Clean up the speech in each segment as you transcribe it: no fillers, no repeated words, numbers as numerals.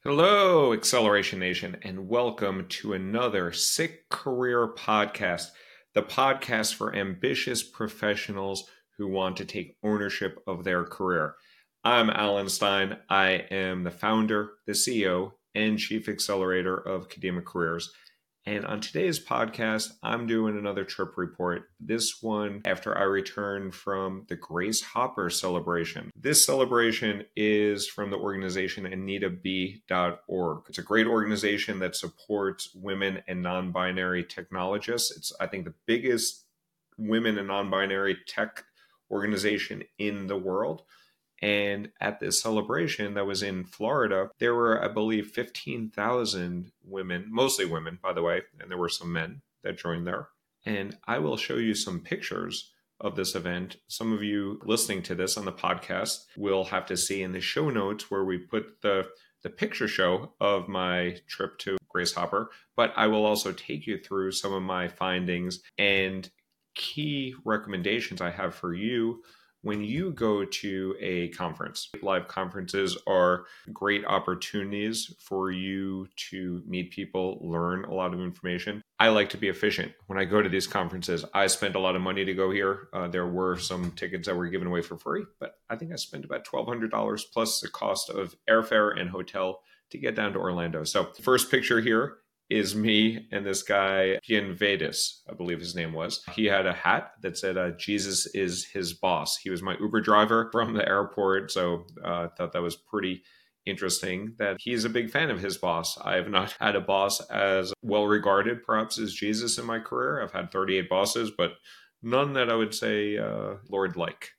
Hello, Acceleration Nation, and welcome to another Sick Career Podcast, the podcast for ambitious professionals who want to take ownership of their career. I'm Alan Stein. I am the founder, the CEO, and Chief Accelerator of Kadima Careers. And on today's podcast, I'm doing another trip report. This one after I returned from the Grace Hopper celebration. This celebration is from the organization AnitaB.org. It's a great organization that supports women and non-binary technologists. It's, I think, the biggest women and non-binary tech organization in the world. And at this celebration that was in Florida, there were, I believe, 15,000 women, mostly women, by the way, and there were some men that joined there. And I will show you some pictures of this event. Some of you listening to this on the podcast will have to see in the show notes where we put the picture show of my trip to Grace Hopper, but I will also take you through some of my findings and key recommendations I have for you when you go to a conference. Live conferences are great opportunities for you to meet people, learn a lot of information. I like to be efficient. When I go to these conferences, I spend a lot of money to go here. There were some tickets that were given away for free, but I think I spent about $1,200 plus the cost of airfare and hotel to get down to Orlando. So the first picture here is me and this guy, Gian Vedis, I believe his name was. He had a hat that said, Jesus is his boss. He was my Uber driver from the airport. So I thought that was pretty interesting that he's a big fan of his boss. I have not had a boss as well regarded, perhaps, as Jesus in my career. I've had 38 bosses, but none that I would say Lord-like.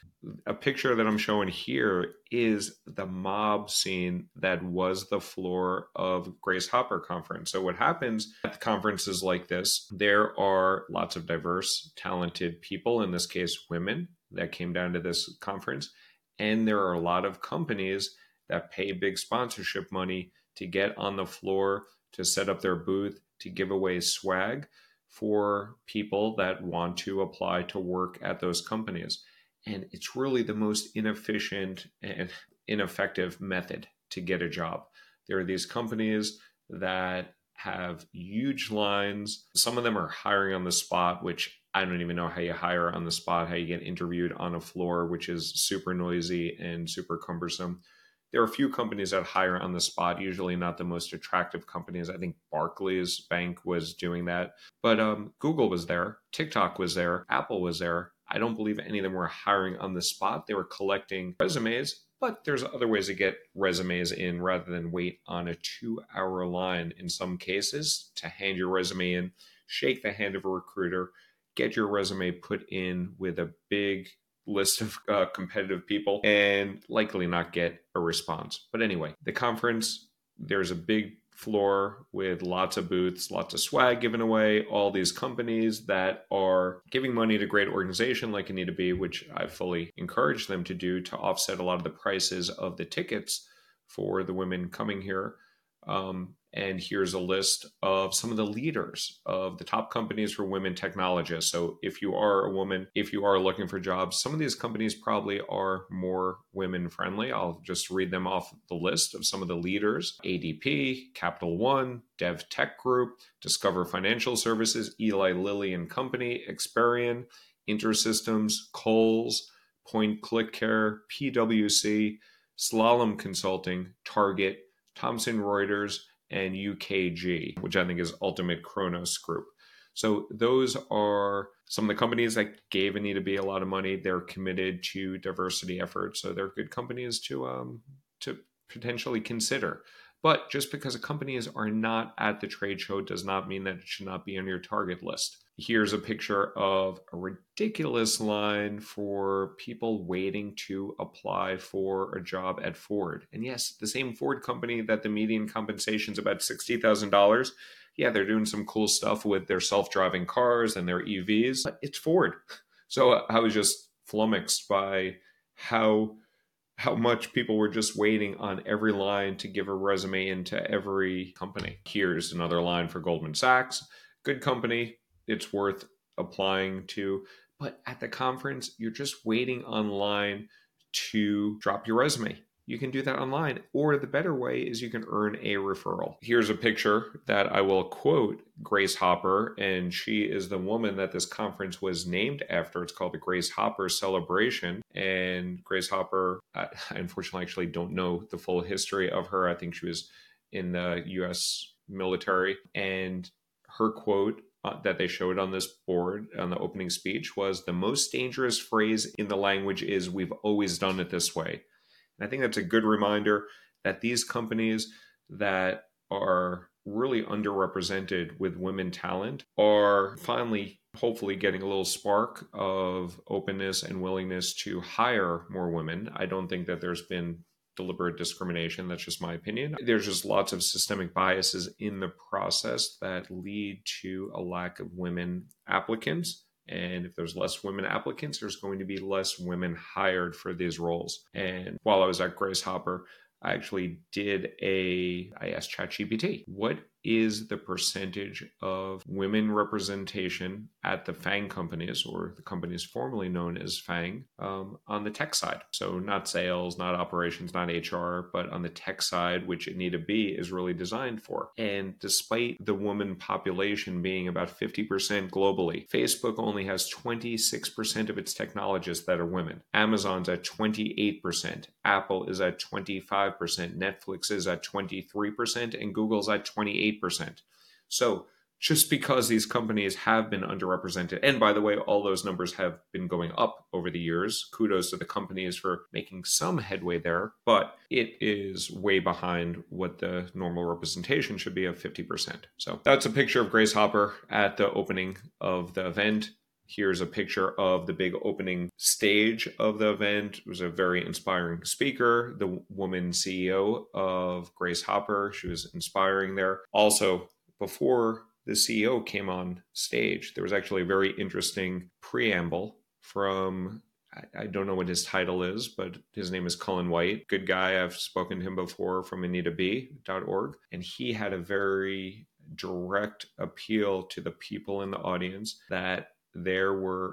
A picture that I'm showing here is the mob scene that was the floor of Grace Hopper conference. So what happens at conferences like this, there are lots of diverse, talented people, in this case, women, that came down to this conference. And there are a lot of companies that pay big sponsorship money to get on the floor, to set up their booth, to give away swag for people that want to apply to work at those companies. And it's really the most inefficient and ineffective method to get a job. There are these companies that have huge lines. Some of them are hiring on the spot, which I don't even know how you hire on the spot, how you get interviewed on a floor, which is super noisy and super cumbersome. There are a few companies that hire on the spot, usually not the most attractive companies. I think Barclays Bank was doing that. But Google was there. TikTok was there. Apple was there. I don't believe any of them were hiring on the spot. They were collecting resumes, but there's other ways to get resumes in rather than wait on a 2-hour line in some cases to hand your resume in, shake the hand of a recruiter, get your resume put in with a big list of competitive people and likely not get a response. But anyway, the conference, there's a big floor with lots of booths, lots of swag given away, all these companies that are giving money to great organization like AnitaB, which I fully encourage them to do to offset a lot of the prices of the tickets for the women coming here. And here's a list of some of the leaders of the top companies for women technologists. So if you are a woman, if you are looking for jobs, some of these companies probably are more women friendly. I'll just read them off the list of some of the leaders: ADP, Capital One, Dev Tech Group, Discover Financial Services, Eli Lilly and Company, Experian, InterSystems, Kohl's, Point Click Care, PwC, Slalom Consulting, Target, Thomson Reuters, and UKG, which I think is Ultimate Kronos Group. So those are some of the companies that gave AnitaB a lot of money. They're committed to diversity efforts, so they're good companies to potentially consider. But just because companies are not at the trade show does not mean that it should not be on your target list. Here's a picture of a ridiculous line for people waiting to apply for a job at Ford. And yes, the same Ford company that the median compensation is about $60,000. Yeah, they're doing some cool stuff with their self-driving cars and their EVs, but it's Ford. So I was just flummoxed by how much people were just waiting on every line to give a resume into every company. Here's another line for Goldman Sachs. Good company. It's worth applying to. But at the conference, you're just waiting online to drop your resume. you can do that online. Or the better way is you can earn a referral. Here's a picture that I will quote Grace Hopper, and she is the woman that this conference was named after. It's called the Grace Hopper Celebration. And Grace Hopper, I unfortunately actually don't know the full history of her. I think she was in the U.S. military. And her quote that they showed on this board on the opening speech was, "The most dangerous phrase in the language is 'we've always done it this way.'" And I think that's a good reminder that these companies that are really underrepresented with women talent are finally, hopefully, getting a little spark of openness and willingness to hire more women. I don't think that there's been deliberate discrimination. That's just my opinion. There's just lots of systemic biases in the process that lead to a lack of women applicants. And if there's less women applicants, there's going to be less women hired for these roles. And while I was at Grace Hopper, I actually I asked ChatGPT, what is the percentage of women representation at the FANG companies, or the companies formerly known as FANG, on the tech side? So not sales, not operations, not HR, but on the tech side, which Anita B is really designed for. And despite the woman population being about 50% globally, Facebook only has 26% of its technologists that are women. Amazon's at 28%. Apple is at 25%. Netflix is at 23%, and Google's at 28%. So just because these companies have been underrepresented, and by the way, all those numbers have been going up over the years. Kudos to the companies for making some headway there, but it is way behind what the normal representation should be of 50%. So that's a picture of Grace Hopper at the opening of the event. Here's a picture of the big opening stage of the event. It was a very inspiring speaker, the woman CEO of Grace Hopper. She was inspiring there. Also, before the CEO came on stage, there was actually a very interesting preamble from, I don't know what his title is, but his name is Cullen White. Good guy. I've spoken to him before from AnitaB.org. And he had a very direct appeal to the people in the audience that there were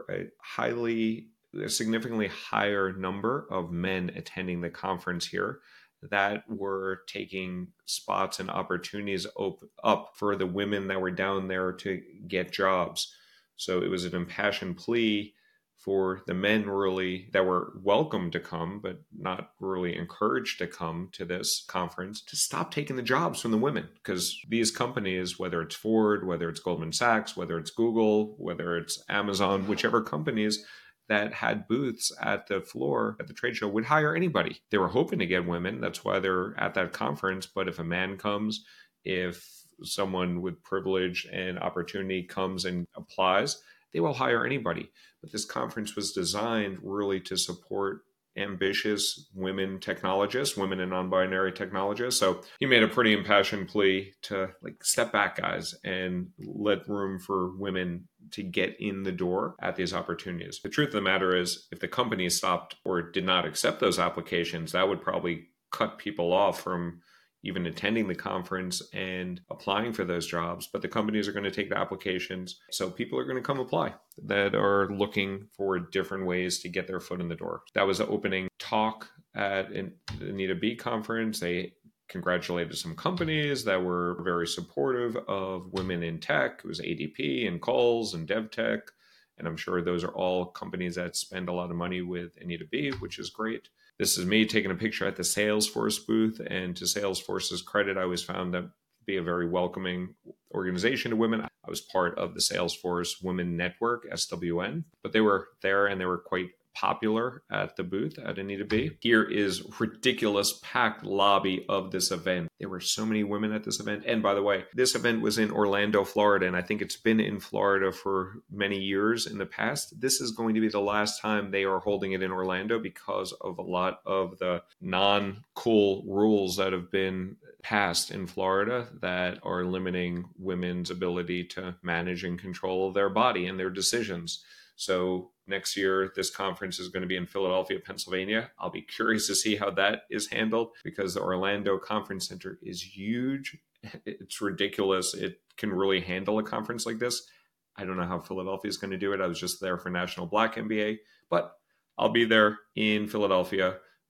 a significantly higher number of men attending the conference here that were taking spots and opportunities up for the women that were down there to get jobs. So it was an impassioned plea for the men really that were welcome to come, but not really encouraged to come to this conference, to stop taking the jobs from the women. Because these companies, whether it's Ford, whether it's Goldman Sachs, whether it's Google, whether it's Amazon, whichever companies that had booths at the floor at the trade show would hire anybody. They were hoping to get women. That's why they're at that conference. But if a man comes, if someone with privilege and opportunity comes and applies, they will hire anybody. But this conference was designed really to support ambitious women technologists, women and non-binary technologists. So he made a pretty impassioned plea to step back, guys, and let room for women to get in the door at these opportunities. The truth of the matter is, if the company stopped or did not accept those applications, that would probably cut people off from even attending the conference and applying for those jobs. But the companies are going to take the applications. So people are going to come apply that are looking for different ways to get their foot in the door. That was the opening talk at an Anita B conference. They congratulated some companies that were very supportive of women in tech. It was ADP and Kohl's and DevTech. And I'm sure those are all companies that spend a lot of money with Anita B, which is great. This is me taking a picture at the Salesforce booth, and to Salesforce's credit, I always found them to be a very welcoming organization to women. I was part of the Salesforce Women Network, SWN, but they were there and they were quite popular at the booth at Anita B. Here is ridiculous packed lobby of this event. There were so many women at this event. And by the way, this event was in Orlando, Florida, and I think it's been in Florida for many years in the past. This is going to be the last time they are holding it in Orlando because of a lot of the non-cool rules that have been passed in Florida that are limiting women's ability to manage and control their body and their decisions. So next year, this conference is going to be in Philadelphia, Pennsylvania. I'll be curious to see how that is handled because the Orlando Conference Center is huge. It's ridiculous. It can really handle a conference like this. I don't know how Philadelphia is going to do it. I was just there for National Black MBA, but I'll be there in Philadelphia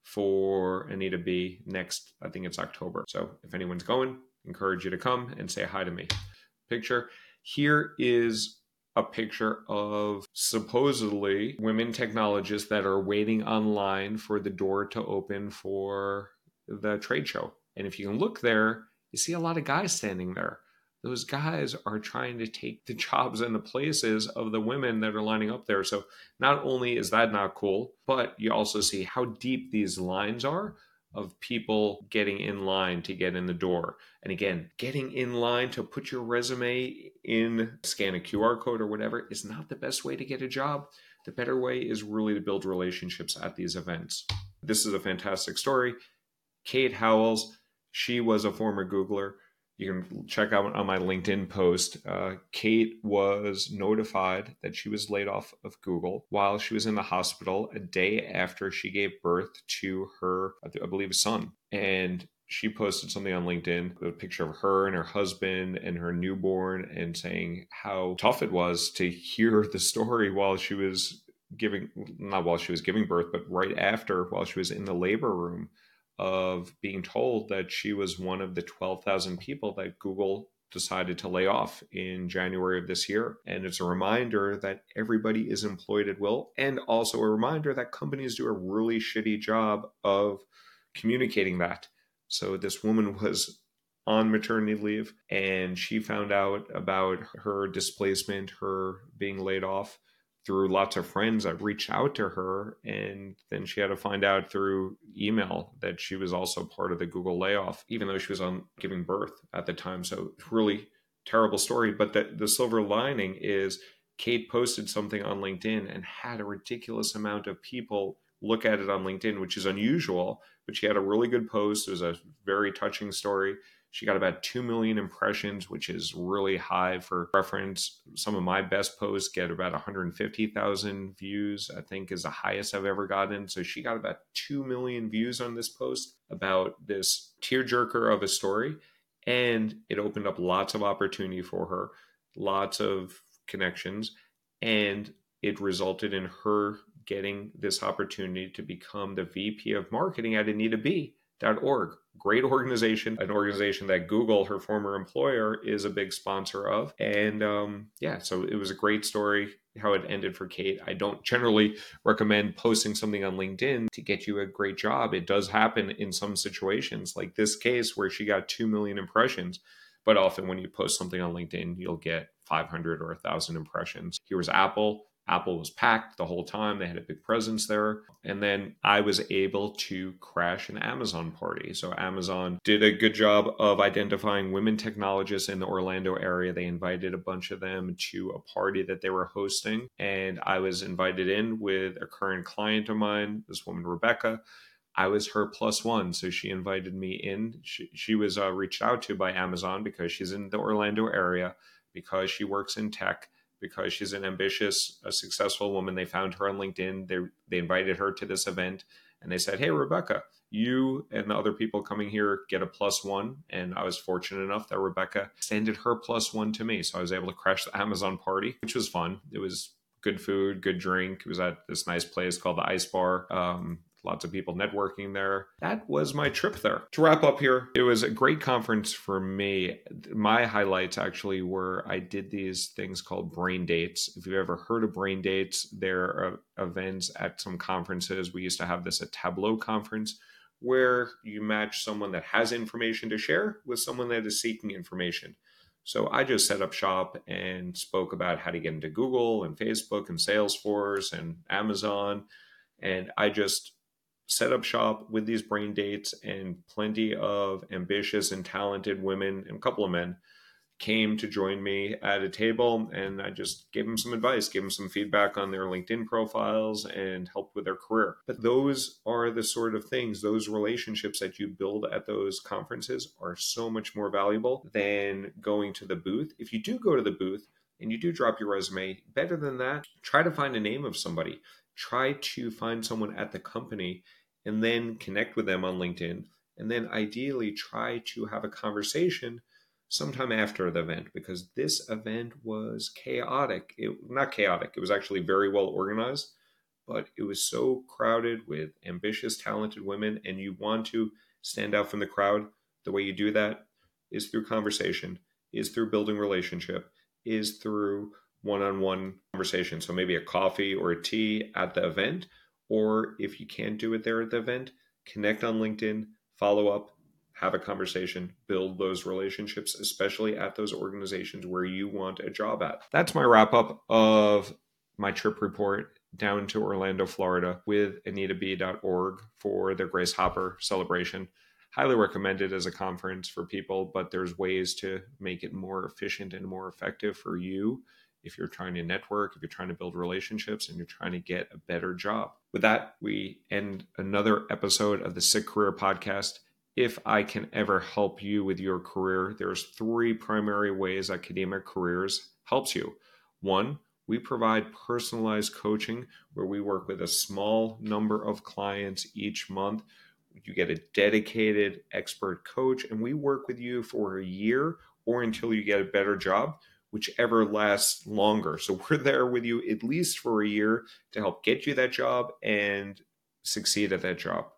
for Anita B next, I think it's October. So if anyone's going, encourage you to come and say hi to me. Picture. Here is a picture of supposedly women technologists that are waiting online for the door to open for the trade show. And if you can look there, you see a lot of guys standing there. Those guys are trying to take the jobs and the places of the women that are lining up there. So not only is that not cool, but you also see how deep these lines are of people getting in line to get in the door. And again, getting in line to put your resume in, scan a QR code or whatever is not the best way to get a job. The better way is really to build relationships at these events. This is a fantastic story. Kate Howells, she was a former Googler. You can check out on my LinkedIn post. Kate was notified that she was laid off of Google while she was in the hospital a day after she gave birth to her, I believe, son. And she posted something on LinkedIn, a picture of her and her husband and her newborn, and saying how tough it was to hear the story while she was not while she was giving birth, but right after, while she was in the labor room, of being told that she was one of the 12,000 people that Google decided to lay off in January of this year. And it's a reminder that everybody is employed at will, and also a reminder that companies do a really shitty job of communicating that. So this woman was on maternity leave, and she found out about her displacement, her being laid off, through lots of friends that reached out to her. And then she had to find out through email that she was also part of the Google layoff, even though she was on giving birth at the time. So it's really terrible story. But the silver lining is Kate posted something on LinkedIn and had a ridiculous amount of people look at it on LinkedIn, which is unusual, but she had a really good post. It was a very touching story. She got about 2 million impressions, which is really high for reference. Some of my best posts get about 150,000 views, I think is the highest I've ever gotten. So she got about 2 million views on this post about this tearjerker of a story. And it opened up lots of opportunity for her, lots of connections. And it resulted in her getting this opportunity to become the VP of marketing at AnitaB.org. Great organization, an organization that Google, her former employer, is a big sponsor of. And so it was a great story how it ended for Kate. I don't generally recommend posting something on LinkedIn to get you a great job. It does happen in some situations, like this case where she got 2 million impressions. But often when you post something on LinkedIn, you'll get 500 or 1,000 impressions. Here was Apple. Apple was packed the whole time. They had a big presence there. And then I was able to crash an Amazon party. So Amazon did a good job of identifying women technologists in the Orlando area. They invited a bunch of them to a party that they were hosting. And I was invited in with a current client of mine, this woman, Rebecca. I was her plus one. So she invited me in. She was reached out to by Amazon because she's in the Orlando area, because she works in tech, because she's an ambitious, a successful woman. They found her on LinkedIn. They invited her to this event, and they said, "Hey, Rebecca, you and the other people coming here get a plus one." And I was fortunate enough that Rebecca extended her plus one to me. So I was able to crash the Amazon party, which was fun. It was good food, good drink. It was at this nice place called the Ice Bar. Lots of people networking there. That was my trip there. To wrap up here, it was a great conference for me. My highlights actually were I did these things called brain dates. If you've ever heard of brain dates, they're events at some conferences. We used to have this at Tableau conference, where you match someone that has information to share with someone that is seeking information. So I just set up shop and spoke about how to get into Google and Facebook and Salesforce and Amazon. And I just set up shop with these brain dates, and plenty of ambitious and talented women and a couple of men came to join me at a table, and I just gave them some advice, gave them some feedback on their LinkedIn profiles, and helped with their career. But those are the sort of things, those relationships that you build at those conferences are so much more valuable than going to the booth. If you do go to the booth and you do drop your resume, better than that, try to find a name of somebody. Try to find someone at the company and then connect with them on LinkedIn. And then ideally try to have a conversation sometime after the event, because this event was chaotic. Not chaotic. It was actually very well organized, but it was so crowded with ambitious, talented women, and you want to stand out from the crowd. The way you do that is through conversation, is through building relationship, is through one-on-one conversation. So maybe a coffee or a tea at the event, or if you can't do it there at the event, connect on LinkedIn, follow up, have a conversation, build those relationships, especially at those organizations where you want a job at. That's my wrap up of my trip report down to Orlando, Florida with AnitaB.org for their Grace Hopper celebration. Highly recommended as a conference for people, but there's ways to make it more efficient and more effective for you if you're trying to network, if you're trying to build relationships, and you're trying to get a better job. With that, we end another episode of the Sick Career Podcast. If I can ever help you with your career, there's 3 primary ways Academic Careers helps you. 1, we provide personalized coaching where we work with a small number of clients each month. You get a dedicated expert coach, and we work with you for a year or until you get a better job, whichever lasts longer. So we're there with you at least for a year to help get you that job and succeed at that job.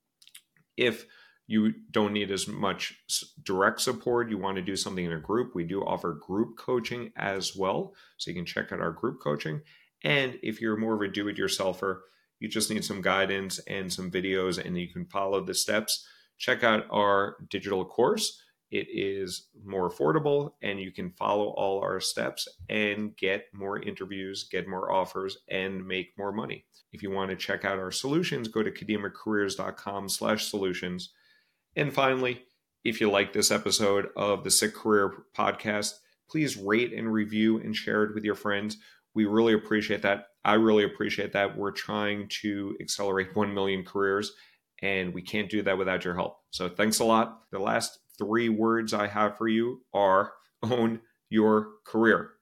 If you don't need as much direct support, you want to do something in a group, we do offer group coaching as well. So you can check out our group coaching. And if you're more of a do-it-yourselfer, you just need some guidance and some videos and you can follow the steps, check out our digital course. It is more affordable and you can follow all our steps and get more interviews, get more offers, and make more money. If you want to check out our solutions, go to academiccareers.com/solutions. And finally, if you like this episode of the Sick Career Podcast, please rate and review and share it with your friends. We really appreciate that. I really appreciate that. We're trying to accelerate 1 million careers, and we can't do that without your help. So thanks a lot. The last 3 words I have for you are own your career.